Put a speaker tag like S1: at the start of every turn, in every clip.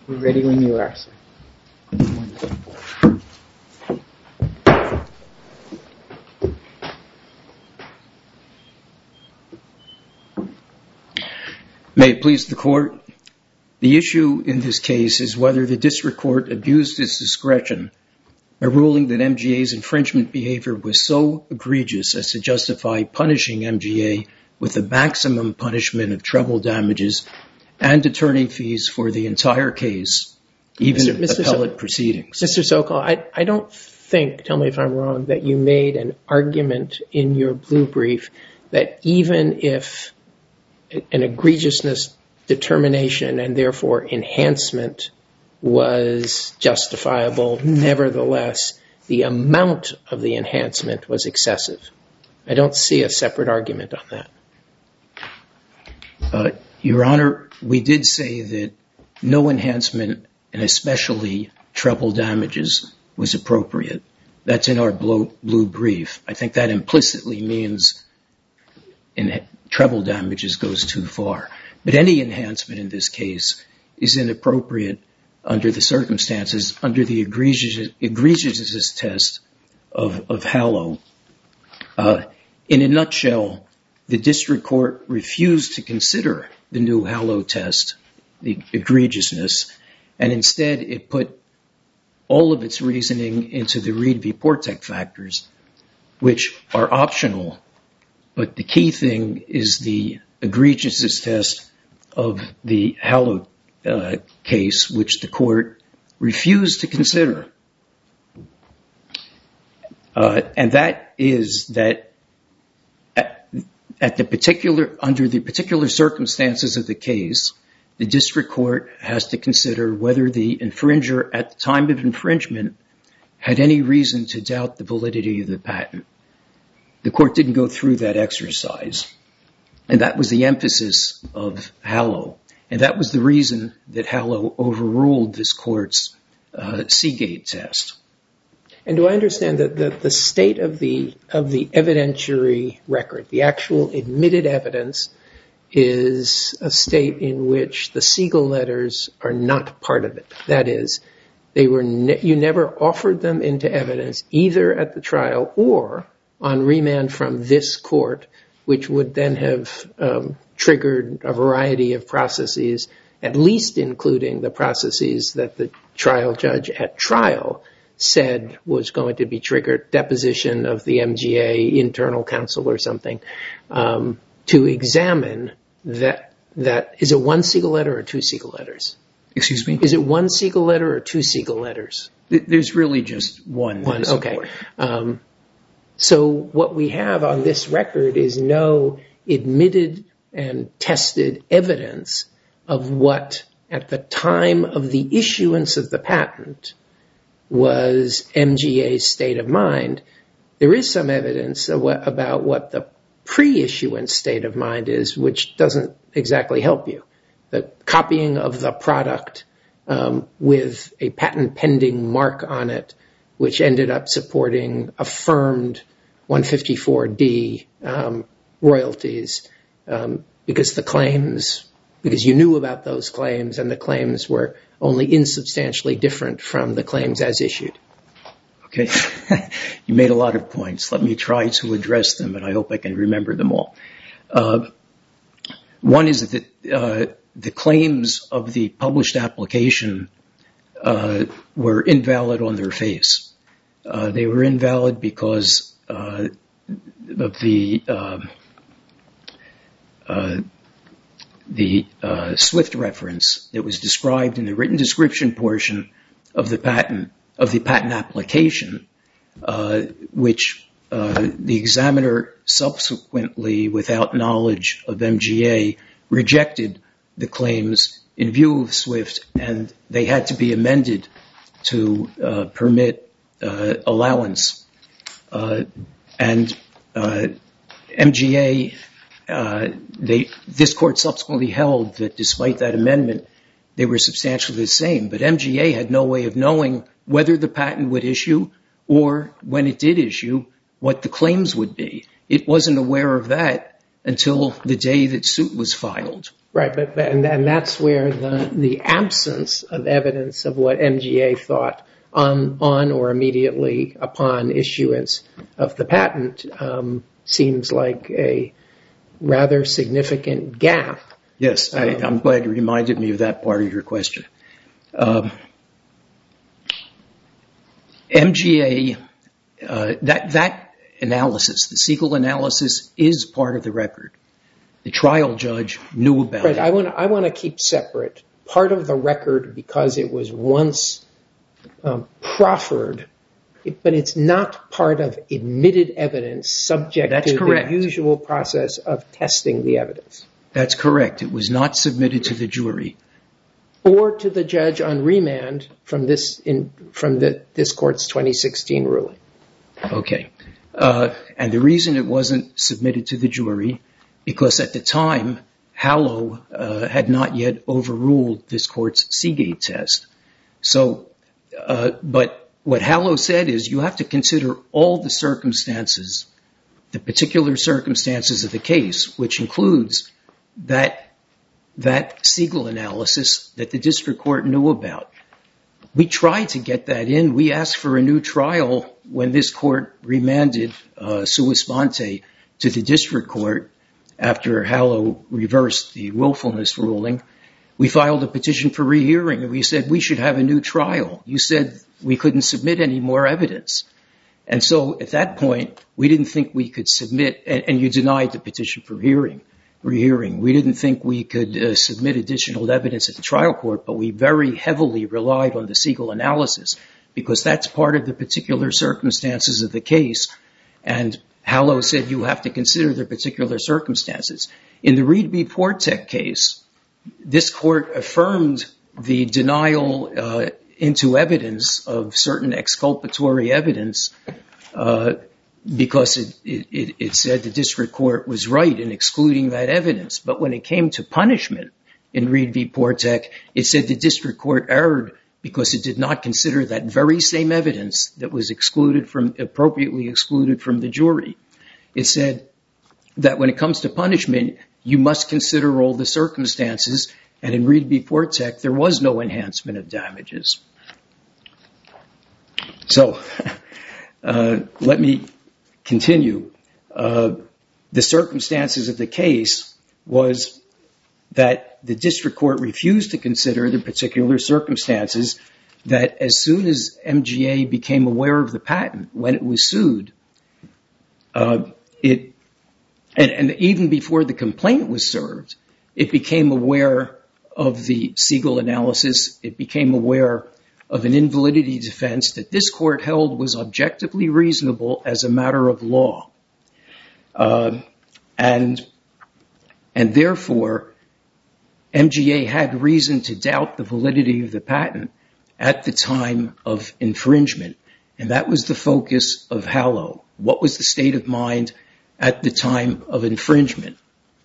S1: We're ready when you are, sir.
S2: May it please the Court, the issue in this case is whether the District Court abused its discretion by ruling that MGA's infringement behavior was so egregious as to justify punishing MGA with a maximum punishment of treble damages and attorney fees for the entire case, even appellate proceedings.
S1: Mr. Sokol, I don't think, tell me if I'm wrong, that you made an argument in your blue brief that even if an egregiousness determination and therefore enhancement was justifiable, nevertheless, the amount of the enhancement was excessive. I don't see a separate argument on that.
S2: Your Honor, we did say that no enhancement, and especially treble damages, was appropriate. That's in our blue brief. I think that implicitly means treble damages goes too far. But any enhancement in this case is inappropriate under the circumstances, under the egregiousness test of Hallow. In a nutshell, the District Court refused to consider the new Hallow test, the egregiousness, and instead it put all of its reasoning into the Reed v. Portek factors, which are optional. But the key thing is the egregiousness test of the Hallow case, which the Court refused to consider. And that is that under the particular circumstances of the case, the District Court has to consider whether the infringer at the time of infringement had any reason to doubt the validity of the patent. The Court didn't go through that exercise. And that was the emphasis of Hallow. And that was the reason that Hallow overruled this Court's Seagate test.
S1: And do I understand that the state of the evidentiary record, the actual admitted evidence, is a state in which the Siegel letters are not part of it? That is, you never offered them into evidence either at the trial or on remand from this Court, which would then have triggered a variety of processes, at least including the processes that the trial judge at trial said was going to be triggered, deposition of the MGA internal counsel or something, to examine that. Is it one Siegel letter or two Siegel letters?
S2: Excuse me?
S1: Is it one Siegel letter or two Siegel letters?
S2: There's really just one.
S1: One, okay. So what we have on this record is no admitted and tested evidence of what, at the time of the issuance of the patent, was MGA's state of mind. There is some evidence about what the pre-issuance state of mind is, which doesn't exactly help you. The copying of the product with a patent pending mark on it, which ended up supporting affirmed 154D royalties because you knew about those claims and the claims were only insubstantially different from the claims as issued.
S2: Okay. You made a lot of points. Let me try to address them, and I hope I can remember them all. One is that the claims of the published application were invalid on their face. They were invalid because of the Swift reference that was described in the written description portion of the patent application, which the examiner subsequently, without knowledge of MGA, rejected the claims in view of Swift, and they had to be amended to permit allowance. And MGA, this Court subsequently held that despite that amendment, they were substantially the same. But MGA had no way of knowing whether the patent would issue or, when it did issue, what the claims would be. It wasn't aware of that until the day that suit was filed.
S1: Right, and that's where the absence of evidence of what MGA thought on or immediately upon issuance of the patent seems like a rather significant gap.
S2: Yes, I'm glad you reminded me of that part of your question. MGA, that analysis, the Siegel analysis, is part of the record. The trial judge knew about it.
S1: I want to keep separate part of the record because it was once proffered, but it's not part of admitted evidence subject to the usual process of testing the evidence.
S2: That's correct. It was not submitted to the jury.
S1: Or to the judge on remand from this court's 2016 ruling.
S2: Okay. And the reason it wasn't submitted to the jury, because at the time, Hallow had not yet overruled this court's Seagate test. So, but what Hallow said is you have to consider all the circumstances, the particular circumstances of the case, which includes that Siegel analysis that the district court knew about. We tried to get that in. We asked for a new trial when this court remanded sua sponte to the district court after Hallow reversed the willfulness ruling. We filed a petition for rehearing, and we said we should have a new trial. You said we couldn't submit any more evidence. And so at that point, we didn't think we could submit, and you denied the petition for rehearing. We didn't think we could submit additional evidence at the trial court, but we very heavily relied on the Siegel analysis because that's part of the particular circumstances of the case. And Hallow said you have to consider the particular circumstances. In the Reed v. Portek case, this court affirmed the denial into evidence of certain exculpatory evidence because it said the district court was right in excluding that evidence. But when it came to punishment in Reed v. Portek, it said the district court erred because it did not consider that very same evidence that was appropriately excluded from the jury. It said that when it comes to punishment, you must consider all the circumstances, and in Reed v. Portek, there was no enhancement of damages. So let me continue. The circumstances of the case was that the district court refused to consider the particular circumstances that as soon as MGA became aware of the patent, when it was sued, and even before the complaint was served, it became aware of the Siegel analysis. It became aware of an invalidity defense that this court held was objectively reasonable as a matter of law. And therefore, MGA had reason to doubt the validity of the patent at the time of infringement. And that was the focus of Hallow. What was the state of mind at the time of infringement?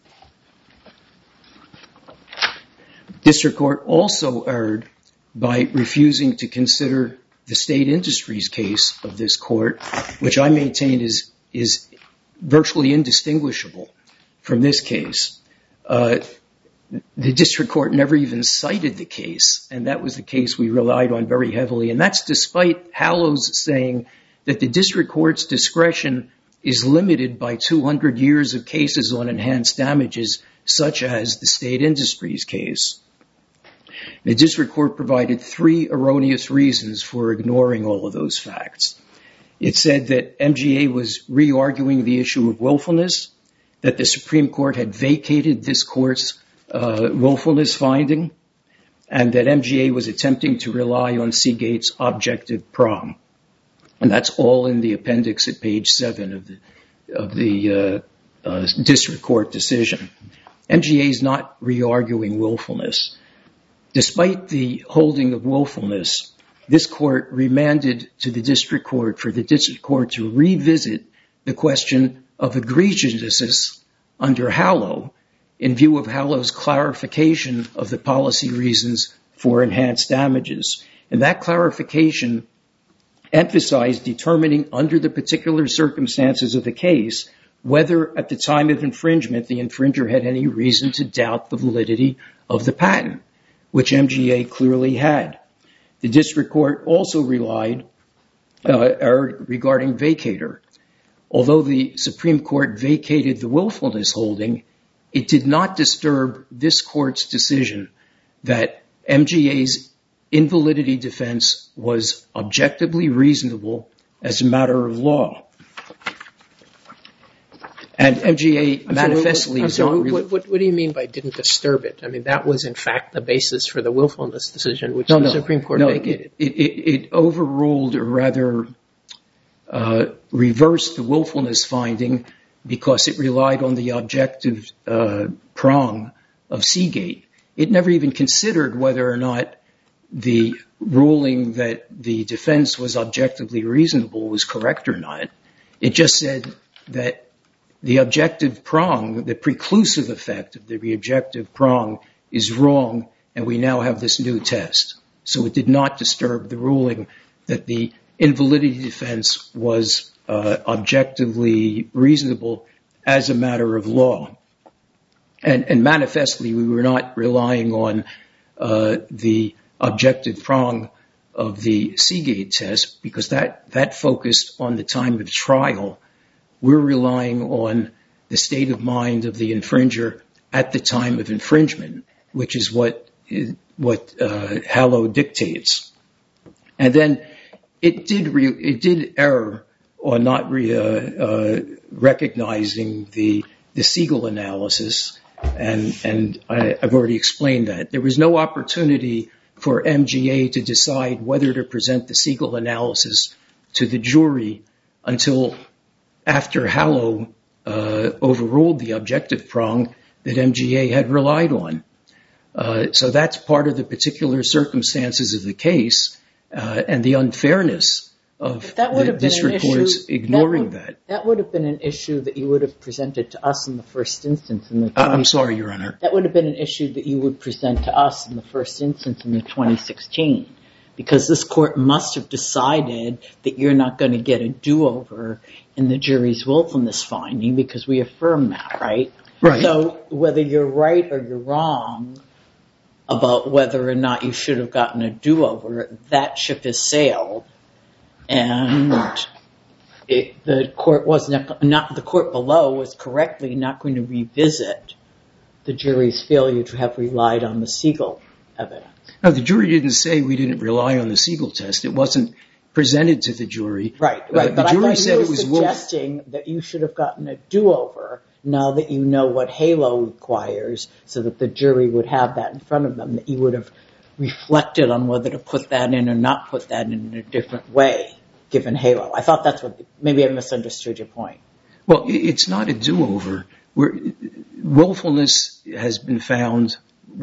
S2: District court also erred by refusing to consider the state industries case of this court, which I maintain is virtually indistinguishable from this case. The district court never even cited the case, and that was the case we relied on very heavily. And that's despite Hallow's saying that the district court's discretion is limited by 200 years of cases on enhanced damages, such as the state industries case. The district court provided 3 erroneous reasons for ignoring all of those facts. It said that MGA was re-arguing the issue of willfulness, that the Supreme Court had vacated this court's willfulness finding, and that MGA was attempting to rely on Seagate's objective prong. And that's all in the appendix at page 7 of the district court decision. MGA is not re-arguing willfulness. Despite the holding of willfulness, this court remanded to the district court for the district court to revisit the question of egregiousness under Hallow in view of Hallow's clarification of the policy reasons for enhanced damages. And that clarification emphasized determining under the particular circumstances of the case whether at the time of infringement the infringer had any reason to doubt the validity of the patent, which MGA clearly had. The district court also relied regarding vacator. Although the Supreme Court vacated the willfulness holding, it did not disturb this court's decision that MGA's invalidity defense was objectively reasonable as a matter of law. And MGA manifestly...
S1: What do you mean by didn't disturb it? I mean, that was in fact the basis for the willfulness decision, which the Supreme Court vacated.
S2: It overruled, or rather reversed the willfulness finding because it relied on the objective prong of Seagate. It never even considered whether or not the ruling that the defense was objectively reasonable was correct or not. It just said that the objective prong, the preclusive effect of the objective prong is wrong, and we now have this new test. So it did not disturb the ruling that the invalidity defense was objectively reasonable as a matter of law. And manifestly, we were not relying on the objective prong of the Seagate test because that focused on the time of trial. We're relying on the state of mind of the infringer at the time of infringement, which is what Hallow dictates. And then it did err on not recognizing the Siegel analysis, and I've already explained that. There was no opportunity for MGA to decide whether to present the Siegel analysis to the jury until after Hallow overruled the objective prong that MGA had relied on. So that's part of the particular circumstances of the case and the unfairness of the district courts ignoring that.
S3: That would have been an issue that you would have presented to us in the first instance.
S2: I'm sorry, Your Honor.
S3: That would have been an issue that you would present to us in the first instance in the 2016, because this court must have decided that you're not going to get a do-over in the jury's willfulness finding because we affirm that, right?
S2: Right.
S3: So whether you're right or you're wrong about whether or not you should have gotten a do-over, that ship has sailed, and the court below was correctly not going to revisit the jury's failure to have relied on the Siegel evidence.
S2: No, the jury didn't say we didn't rely on the Siegel test. It wasn't presented to the jury.
S3: Right.
S2: The
S3: But
S2: jury
S3: I thought
S2: said
S3: you
S2: it
S3: were
S2: was
S3: suggesting that you should have gotten a do-over now that you know what HALO requires, so that the jury would have that in front of them, that you would have reflected on whether to put that in or not put that in a different way, given HALO. I thought that's what, maybe I misunderstood your point.
S2: Well, it's not a do-over. Willfulness has been found.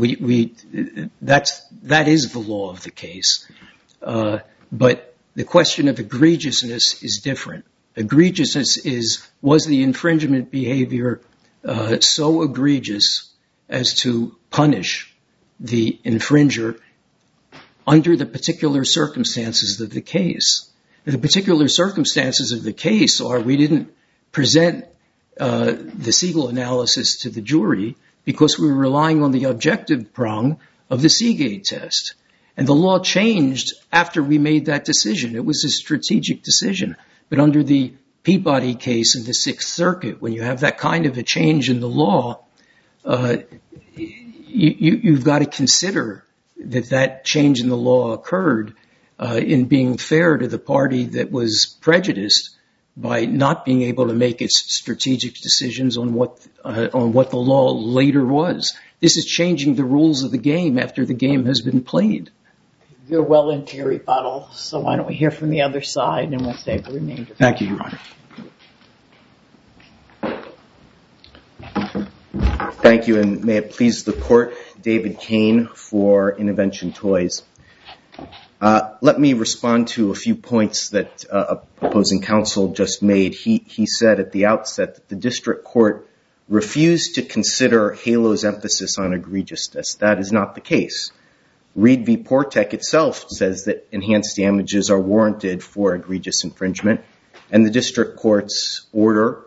S2: That is the law of the case. But the question of egregiousness is different. Egregiousness is, was the infringement behavior so egregious as to punish the infringer under the particular circumstances of the case? The particular circumstances of the case are we didn't present the Siegel analysis to the jury because we were relying on the objective prong of the Seagate test. And the law changed after we made that decision. It was a strategic decision. But under the Peabody case in the Sixth Circuit, when you have that kind of a change in the law, you've got to consider that change in the law occurred in being fair to the party that was prejudiced by not being able to make its strategic decisions on what the law later was. This is changing the rules of the game after the game has been played.
S3: You're well into your rebuttal, so why don't we hear from the other side and we'll save the remainder.
S2: Thank you, Your Honor.
S4: Thank you, and may it please the Court, David Kane for Intervention Toys. Let me respond to a few points that opposing counsel just made. He said at the outset that the district court refused to consider HALO's emphasis on egregiousness. That is not the case. Reed v. Portek itself says that enhanced damages are warranted for egregious infringement, and the district court's order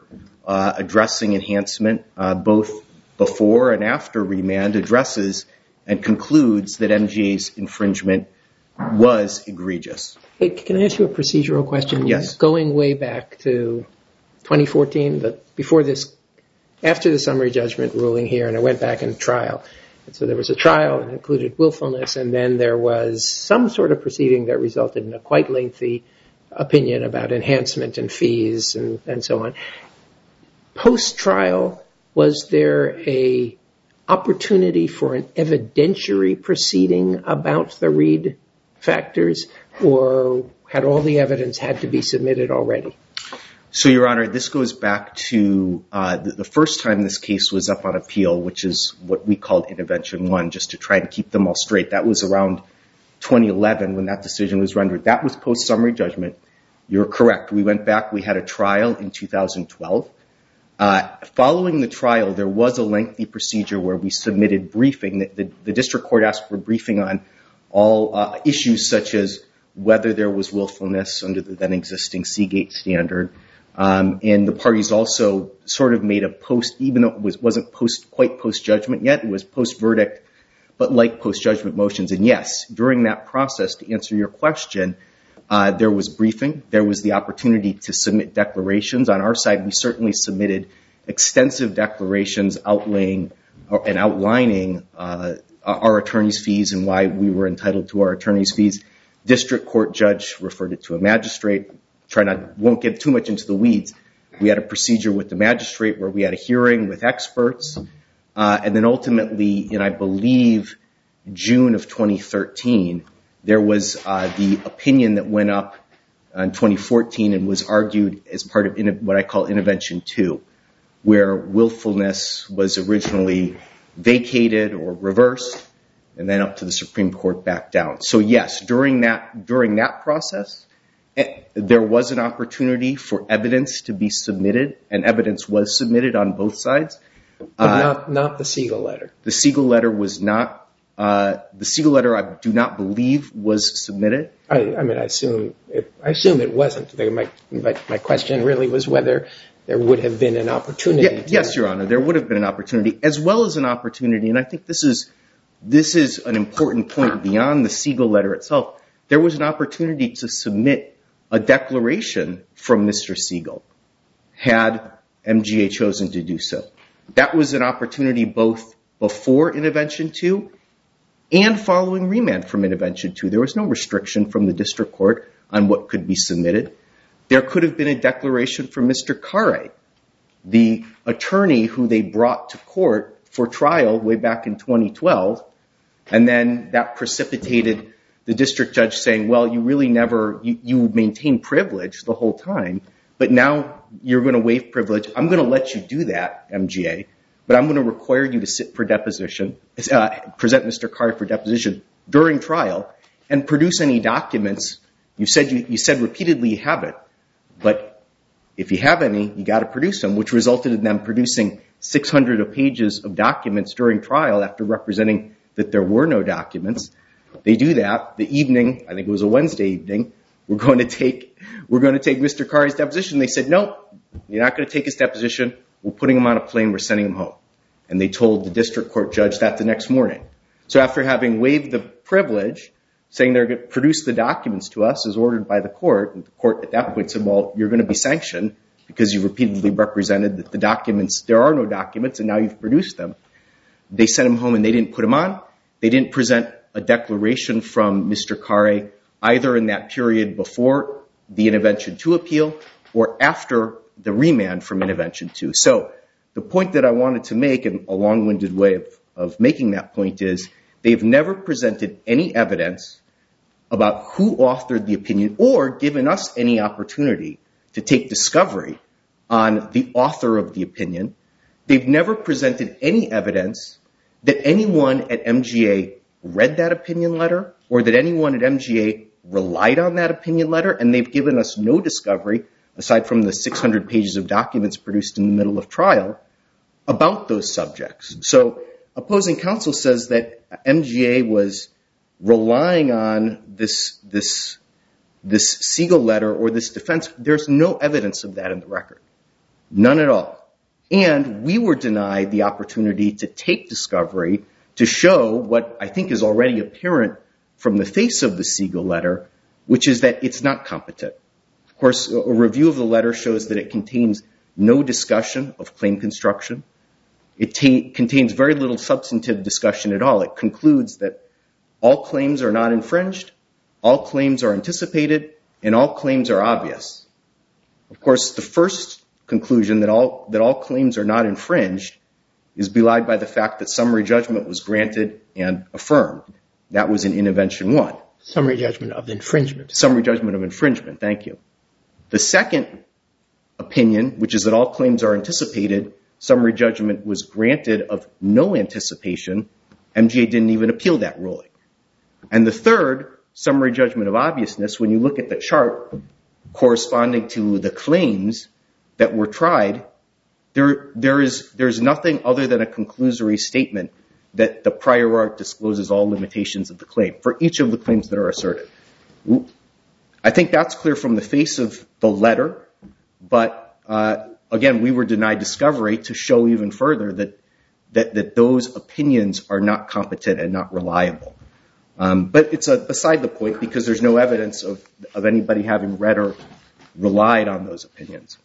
S4: addressing enhancement, both before and after remand, addresses and concludes that MGA's infringement was egregious.
S1: Hey, can I ask you a procedural question?
S4: Yes.
S1: Going way back to 2014, after the summary judgment ruling here, and I went back in trial. And so there was a trial that included willfulness, and then there was some sort of proceeding that resulted in a quite lengthy opinion about enhancement and fees and so on. Post-trial, was there a opportunity for an evidentiary proceeding about the Reed factors, or had all the evidence had to be submitted already?
S4: So, Your Honor, this goes back to the first time this case was up on appeal, which is what we called Intervention 1, just to try to keep them all straight. That was around 2011 when that decision was rendered. That was post-summary judgment. You're correct. We went back. We had a trial in 2012. Following the trial, there was a lengthy procedure where we submitted briefing. The district court asked for briefing on all issues such as whether there was willfulness under the then existing Seagate standard. And the parties also sort of made a post, even though it wasn't quite post-judgment yet, it was post-verdict, but like post-judgment motions. And yes, during that process, to answer your question, there was briefing. There was the opportunity to submit declarations. On our side, we certainly submitted extensive declarations outlining our attorney's fees and why we were entitled to our attorney's fees. District court judge referred it to a magistrate. Won't get too much into the weeds. We had a procedure with the magistrate where we had a hearing with experts. And then ultimately, in I believe June of 2013, there was the opinion that went up in 2014 and was argued as part of what I call Intervention 2, where willfulness was originally vacated or reversed, and then up to the Supreme Court back down. So yes, during that process, there was an opportunity for evidence to be submitted, and evidence was submitted on both sides.
S1: But not the Siegel letter.
S4: The Siegel letter was not. The Siegel letter, I do not believe, was submitted.
S1: I assume it wasn't. My question really was whether there would have been an opportunity.
S4: Yes, Your Honor, there would have been an opportunity, as well as an opportunity, and I think this is an important point beyond the Siegel letter itself. There was an opportunity to submit a declaration from Mr. Siegel, had MGA chosen to do so. That was an opportunity both before Intervention 2 and following remand from Intervention 2. There was no restriction from the district court on what could be submitted. There could have been a declaration from Mr. Carre, the attorney who they brought to court for trial way back in 2012, and then that precipitated the district judge saying, well, you really you maintained privilege the whole time, but now you're going to waive privilege. I'm going to let you do that, MGA, but I'm going to require you to sit for deposition, present Mr. Carre for deposition during trial, and produce any documents. You said repeatedly you have it, but if you have any, you got to produce them, which resulted in them producing 600 pages of documents during trial after representing that there were no documents. They do that the evening. I think it was a Wednesday evening. We're going to take Mr. Carre's deposition. They said, no, you're not going to take his deposition. We're putting him on a plane. We're sending him home. And they told the district court judge that the next morning. So after having waived the privilege, saying they're going to produce the documents to us as ordered by the court, and the court at that point said, well, you're going to be sanctioned because you repeatedly represented that the documents, there are no documents, and now you've produced them. They sent him home and they didn't put him on. They didn't present a declaration from Mr. Carre either in that period before the Intervention 2 appeal or after the remand from Intervention 2. So the point that I wanted to make, and a long-winded way of making that point, is they've never presented any evidence about who authored the opinion or given us any opportunity to take discovery on the author of the opinion. They've never presented any evidence that anyone at MGA read that opinion letter or that anyone at MGA relied on that opinion letter, and they've given us no discovery, aside from the 600 pages of documents produced in the middle of trial, about those subjects. So opposing counsel says that MGA was relying on this Siegel letter or this defense. There's no evidence of that in the record. None at all. And we were denied the opportunity to take discovery to show what I think is already apparent from the face of the Siegel letter, which is that it's not competent. Of course, a review of the letter shows that it contains no discussion of claim construction. It contains very little substantive discussion at all. It concludes that all claims are not infringed, all claims are anticipated, and all claims are obvious. Of course, the first conclusion that all claims are not infringed is belied by the fact that summary judgment was granted and affirmed. That was in Intervention 1.
S1: Summary judgment of infringement.
S4: Summary judgment of infringement, thank you. The second opinion, which is that all claims are anticipated, summary judgment was granted of no anticipation. MGA didn't even appeal that ruling. And the third, summary judgment of obviousness, when you look at the chart corresponding to the claims that were tried, there's nothing other than a conclusory statement that the prior art discloses all limitations of the claim for each of the claims that are asserted. I think that's clear from the face of the letter, but again, we were denied discovery to show even further that those opinions are not competent and not reliable. But it's beside the point because there's no evidence of anybody having read or relied on those opinions.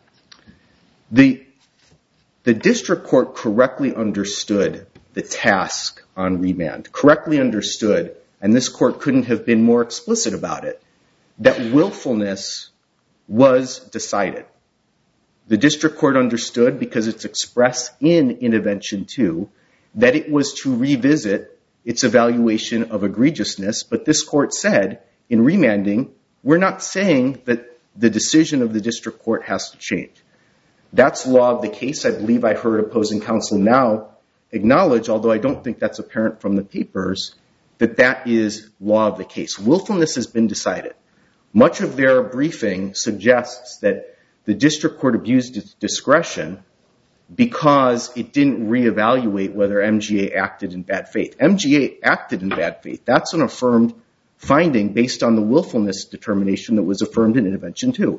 S4: The district court correctly understood the task on remand, correctly understood, and this court couldn't have been more explicit about it, that willfulness was decided. The district court understood, because it's expressed in Intervention 2, that it was to revisit its evaluation of egregiousness, but this court said, in remanding, we're not saying that the decision of the district court has to change. That's law of the case. I believe I heard opposing counsel now acknowledge, although I don't think that's apparent from the papers, that that is law of the case. Willfulness has been decided. Much of their briefing suggests that the district court abused its discretion because it didn't reevaluate whether MGA acted in bad faith. MGA acted in bad faith. That's an affirmed finding based on the willfulness determination that was affirmed in Intervention 2.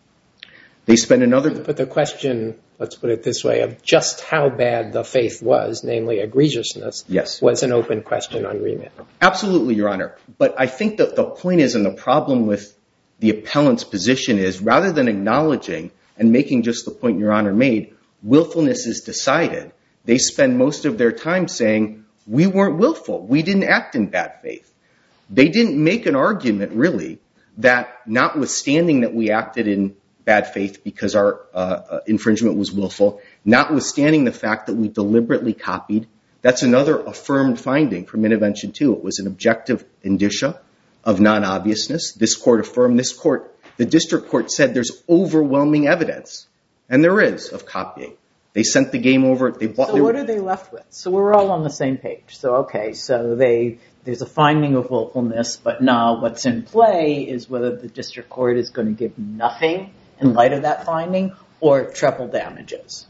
S4: They spent another... But
S1: the question, let's put it this way, of just how bad the faith was, namely egregiousness,
S4: yes,
S1: was an open question on remand.
S4: Absolutely, Your Honor. But I think that the point is, and the problem with the appellant's position is, rather than acknowledging and making just the point Your Honor made, willfulness is decided, they spend most of their time saying, we weren't willful. We didn't act in bad faith. They didn't make an argument, really, that notwithstanding that we acted in bad faith because our infringement was willful, notwithstanding the fact that we deliberately copied, that's another affirmed finding from Intervention 2. It was an objective indicia of non-obviousness. This court affirmed, the district court said there's overwhelming evidence, and there is, of copying. They sent the game over.
S3: So what are they left with? So we're all on the same page. So, okay, so there's a finding of willfulness, but now what's in play is whether the district court is going to give nothing in light of that finding or treble damages.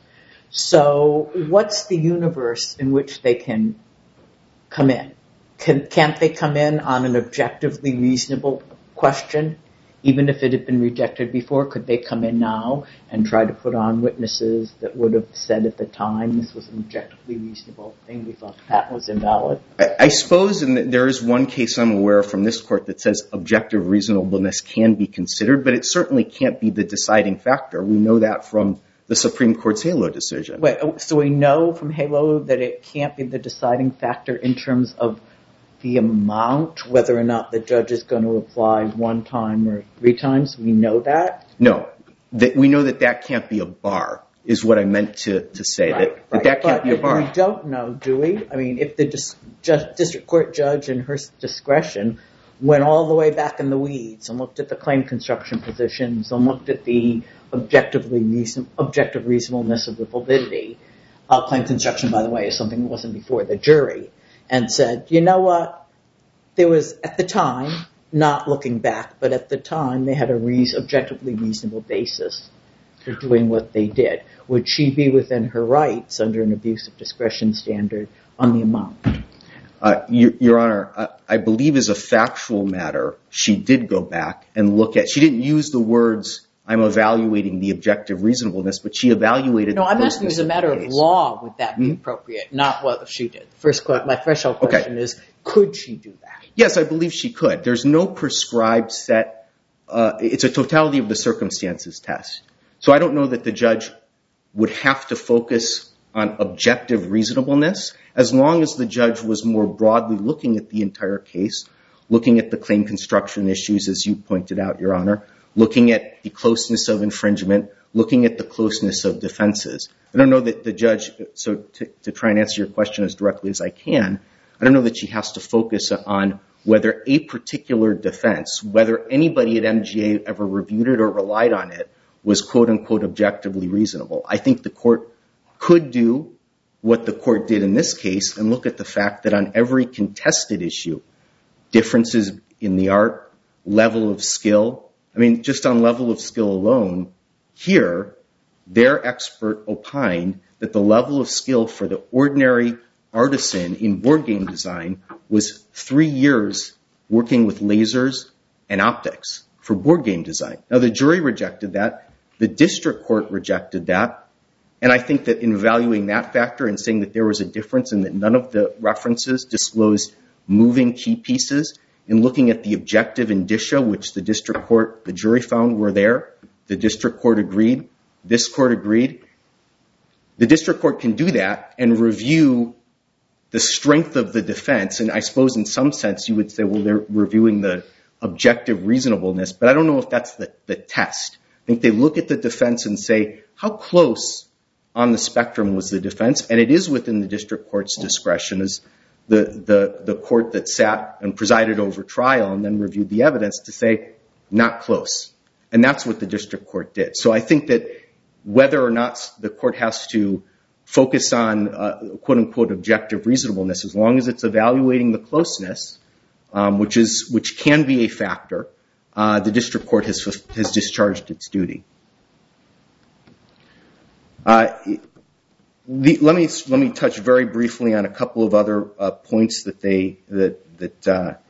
S3: So what's the universe in which they can come in? Can't they come in on an objectively reasonable question? Even if it had been rejected before, could they come in now and try to put on witnesses that would have said at the time this was an objectively reasonable thing, we thought the patent was invalid?
S4: I suppose, and there is one case I'm aware of from this court that says objective reasonableness can be considered, but it certainly can't be the deciding factor. We know that from the Supreme Court's HALO decision.
S3: Wait, so we know from HALO that it can't be the deciding factor in terms of the amount, whether or not the judge is going to apply one time or three times? We know that?
S4: No. We know that can't be a bar, is what I meant to say.
S3: Right,
S4: that can't be a bar.
S3: We don't know, do we? I mean, if the district court judge in her discretion went all the way back in the weeds and looked at the claim construction positions and looked at the objective reasonableness of the validity, claim construction, by the way, is something that wasn't before the jury, and said, you know what, there was, at the time, not looking back, but at the time they had a objectively reasonable basis for doing what they did. Would she be within her rights under an abuse of discretion standard on the amount?
S4: Your Honor, I believe as a factual matter, she did go back and look at, she didn't use the words I'm evaluating the objective reasonableness, but she evaluated the
S3: I'm asking as a matter of law, would that be appropriate, not what she did. My threshold question is, could she do that?
S4: Yes, I believe she could. There's no prescribed set. It's a totality of the circumstances test. So I don't know that the judge would have to focus on objective reasonableness as long as the judge was more broadly looking at the entire case, looking at the claim construction issues, as you pointed out, Your Honor, looking at the closeness of infringement, looking at the closeness of defenses. I don't know that the judge, so to try and answer your question as directly as I can, I don't know that she has to focus on whether a particular defense, whether anybody at MGA ever reviewed it or relied on it, was quote-unquote objectively reasonable. I think the court could do what the court did in this case and look at the fact that on every contested issue, differences in the art, level of skill, just on level of skill alone, here, their expert opined that the level of skill for the ordinary artisan in board game design was 3 years working with lasers and optics for board game design. Now, the jury rejected that. The district court rejected that. And I think that in evaluating that factor and saying that there was a difference and that none of the references disclosed moving key pieces, and looking at the objective indicia, which the district court, the jury found were there, the district court agreed, this court agreed. The district court can do that and review the strength of the defense. And I suppose in some sense you would say, well, they're reviewing the objective reasonableness, but I don't know if that's the test. I think they look at the defense and say, how close on the spectrum was the defense? And it is within the district court's discretion as the court that sat and presided over trial and then reviewed the evidence to say, not close. And that's what the district court did. So I think that whether or not the court has to focus on quote-unquote objective reasonableness, as long as it's evaluating the closeness, which can be a factor, the district court has discharged its duty. Let me touch very briefly on a couple of other points that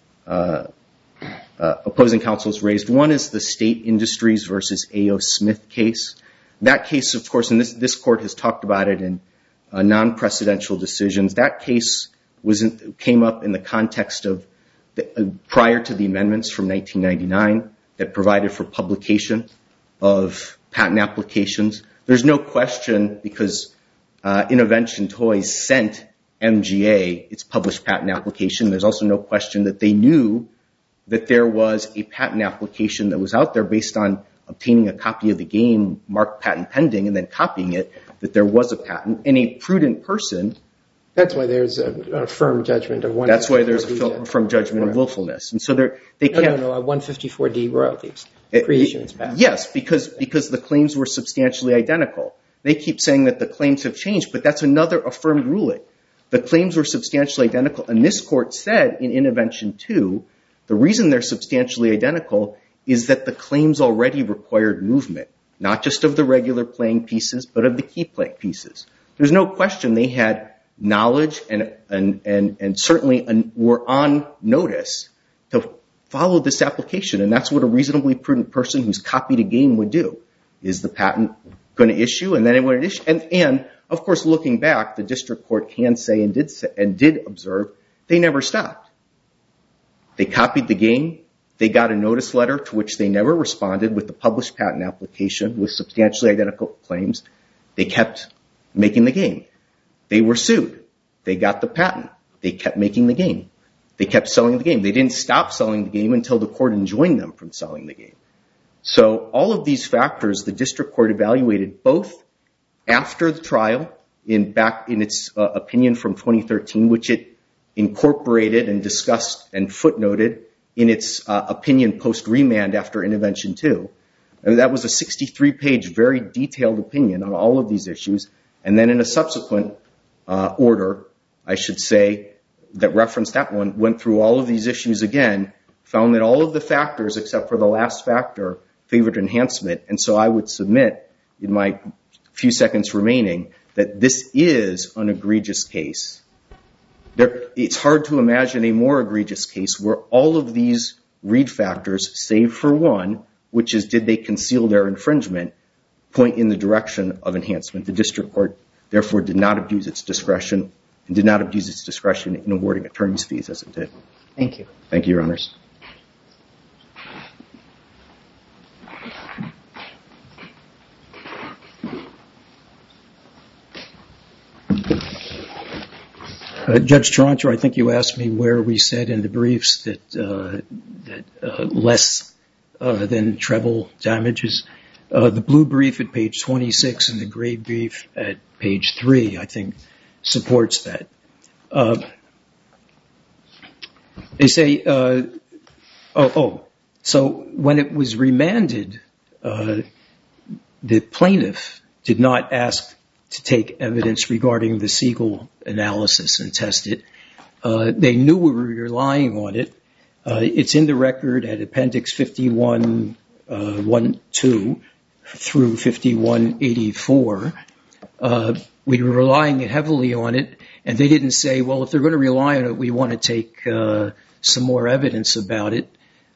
S4: opposing counsels raised. One is the State Industries versus A.O. Smith case. That case, of course, and this court has talked about it in non-precedential decisions. That case came up in the context of prior to the amendments from 1999 that provided for publication of patent applications. There's no question, because Innovention Toys sent MGA its published patent application, there's also no question that they knew that there was a patent application that was out there based on obtaining a copy of the game marked patent pending and then copying it, that there was a patent. And a prudent person...
S1: That's why there's a firm judgment of 154D.
S4: That's why there's a firm judgment of willfulness. And so they can't...
S1: No, 154D royalties. Creations patent.
S4: Yes, because the claims were substantially identical. They keep saying that the claims have changed, but that's another affirmed ruling. The claims were substantially identical. And this court said in Innovention 2, the reason they're substantially identical is that the claims already required movement, not just of the regular playing pieces, but of the key playing pieces. There's no question they had knowledge and certainly were on notice to follow this application. And that's what a reasonably prudent person who's copied a game would do. Is the patent going to issue? And then it would issue. And of course, looking back, the district court can say and did observe, they never stopped. They copied the game. They got a notice letter to which they never responded with the published patent application with substantially identical claims. They kept making the game. They were sued. They got the patent. They kept making the game. They kept selling the game. They didn't stop selling the game until the court enjoined them from selling the game. So all of these factors, the district court evaluated both after the trial, back in its opinion from 2013, which it incorporated and discussed and footnoted in its opinion post-remand after Innovention 2. And that was a 63-page, very detailed opinion on all of these issues. And then in a subsequent order, I should say, that referenced that one, went through all of these issues again, found that all of the factors, except for the last factor, favored enhancement. And so I would submit, in my few seconds remaining, that this is an egregious case. It's hard to imagine a more egregious case where all of these read factors, save for one, which is did they conceal their infringement, point in the direction of enhancement. The district court, therefore, did not abuse its discretion and did not abuse its discretion in awarding attorney's fees as it did.
S3: Thank you.
S4: Thank you, Your Honors.
S2: Judge Toronto, I think you asked me where we said in the briefs that less than treble damages. The blue brief at page 26 and the gray brief at page 3, I think, supports that. They say, so when it was remanded, the plaintiff did not ask to take evidence regarding the Siegel analysis and test it. They knew we were relying on it. It's in the record at Appendix 51-1-2 through 51-84. We were relying heavily on it, and they didn't say, well, if they're going to rely on it, we want to take some more evidence about it.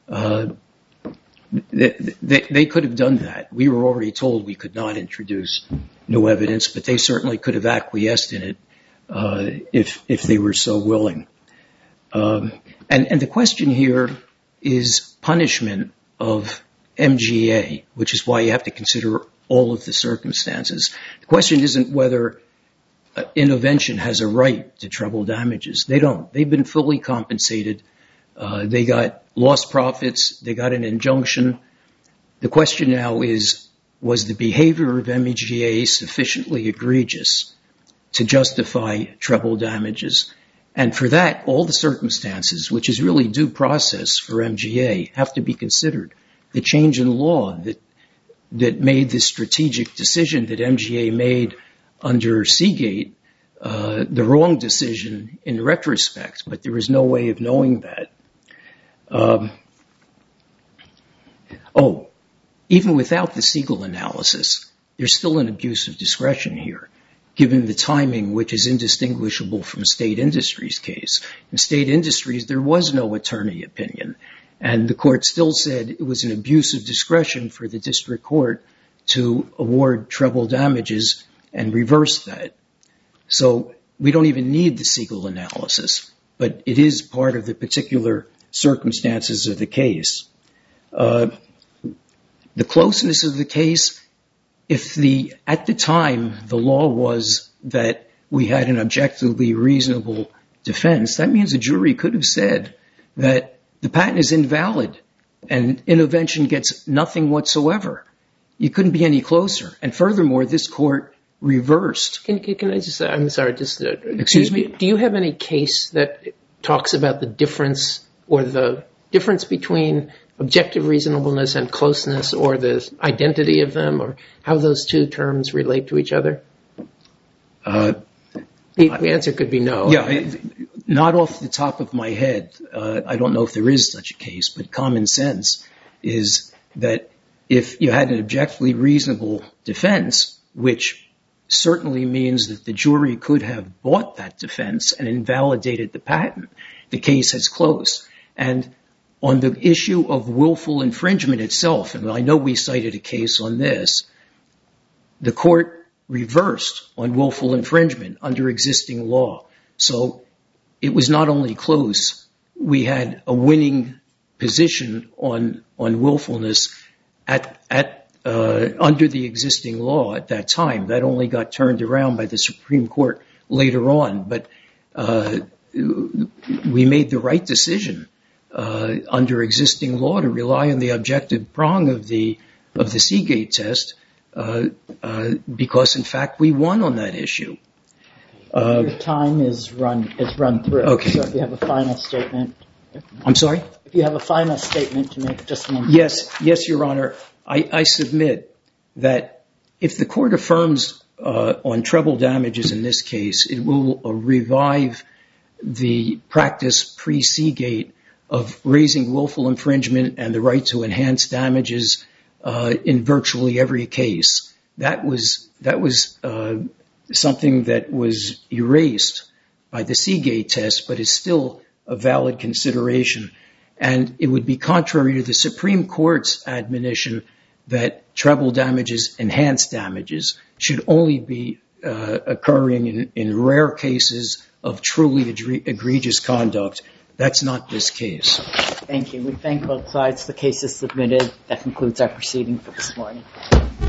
S2: They could have done that. We were already told we could not introduce new evidence, but they certainly could have acquiesced in it if they were so willing. And the question here is punishment of MGA, which is why you have to consider all of the circumstances. The question isn't whether Innovention has a right to treble damages. They don't. They've been fully compensated. They got lost profits. They got an injunction. The question now is, was the behavior of MGA sufficiently egregious to justify treble damages? And for that, all the circumstances, which is really due process for MGA, have to be considered. The change in law that made this strategic decision that MGA made under Seagate, the wrong decision in retrospect, but there is no way of knowing that. Even without the Siegel analysis, there's still an abuse of discretion here, given the timing, which is indistinguishable from State Industries' case. In State Industries, there was no attorney opinion, and the court still said it was an abuse of discretion for the district court to award treble damages and reverse that. So we don't even need the Siegel analysis, but it is part of the particular circumstances of the case. The closeness of the case, at the time the law was that we had an objectively reasonable defense, that means a jury could have said that the patent is invalid and Innovention gets nothing whatsoever. You couldn't be any closer. And furthermore, this court reversed.
S1: Can I just say, I'm sorry,
S2: Excuse me?
S1: Do you have any case that talks about the difference or the difference between objective reasonableness and closeness, or the identity of them, or how those two terms relate to each other? The answer could be no.
S2: Yeah, not off the top of my head. I don't know if there is such a case, but common sense is that if you had an objectively reasonable defense, which certainly means that the jury could have bought that defense and invalidated the patent, the case is close. And on the issue of willful infringement itself, and I know we cited a case on this, the court reversed on willful infringement under existing law. So it was not only close, we had a winning position on willfulness under the existing law at that time. That only got turned around by the Supreme Court later on. But we made the right decision under existing law to rely on the objective prong of the Seagate test because, in fact, we won on that issue.
S3: Your time is run through.
S2: Okay.
S3: So if you have a final statement.
S2: I'm sorry?
S3: If you have a final statement to make, just one.
S2: Yes, Your Honor. I submit that if the court affirms on treble damages in this case, it will revive the practice pre-Seagate of raising willful infringement and the right to enhance damages in virtually every case. That was something that was erased by the Seagate test, but is still a valid consideration. And it would be contrary to the Supreme Court's admonition that treble damages, enhanced damages, should only be occurring in rare cases of truly egregious conduct. That's not this case.
S3: Thank you. We thank both sides. The case is submitted. That concludes our proceeding for this morning.